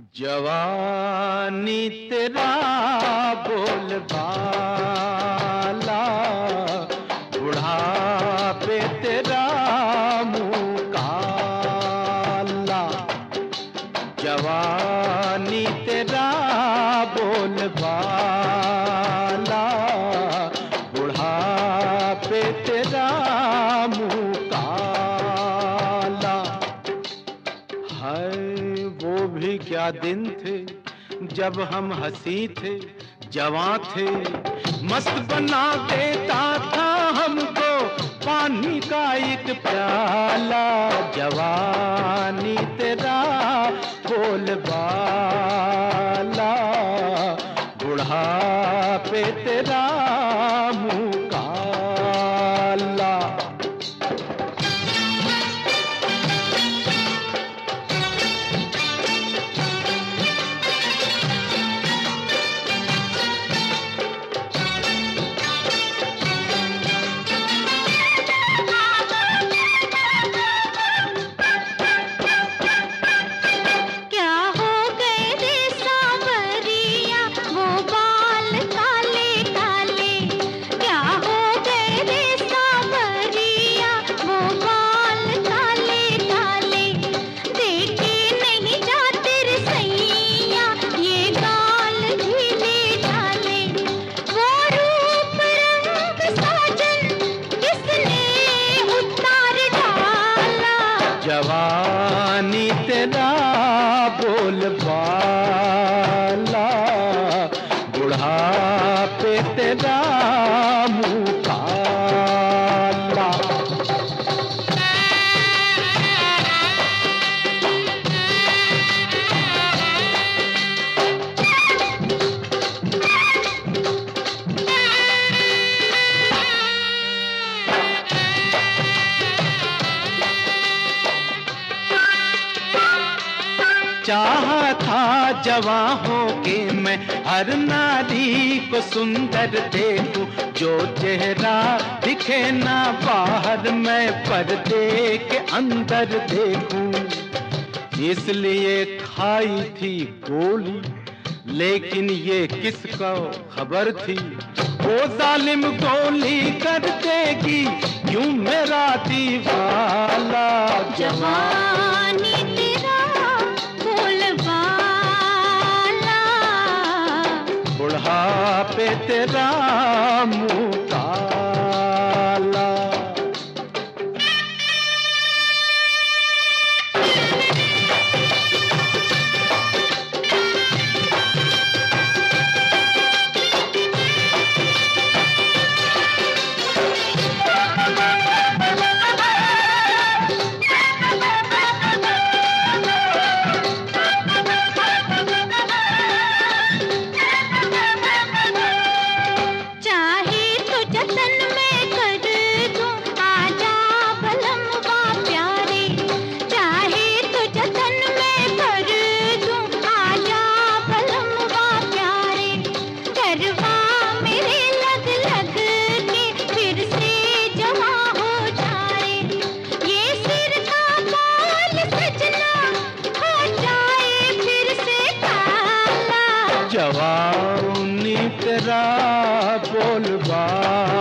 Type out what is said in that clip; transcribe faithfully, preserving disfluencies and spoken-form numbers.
जवानी तेरा बोलबाला, बुढ़ापे तेरा मुँह काला। जवानी तेरा बोलबाला, बुढ़ापे तेरा मुँह काला। हाय वो भी क्या दिन थे जब हम हंसी थे, जवां थे। मस्त बना देता था हमको पानी का एक प्याला। जवानी तेरा बोलबाला, बुढ़ापे तेरा मुँह काला। जवानी तेरा बोलबाला, बुढ़ापे तेरा मुँह काला। चाहा था जवां हो के मैं हर नारी को सुंदर देखूं, जो चेहरा दिखे ना बाहर मैं पर्दे के अंदर देखूं। इसलिए खाई थी गोली, लेकिन ये किसको खबर थी। वो जालिम गोली कर देगी क्यों मेरा दीवाला। जवानी बुढ़ापे तेरा मुँह काला। जवानी तेरा बोलबाला,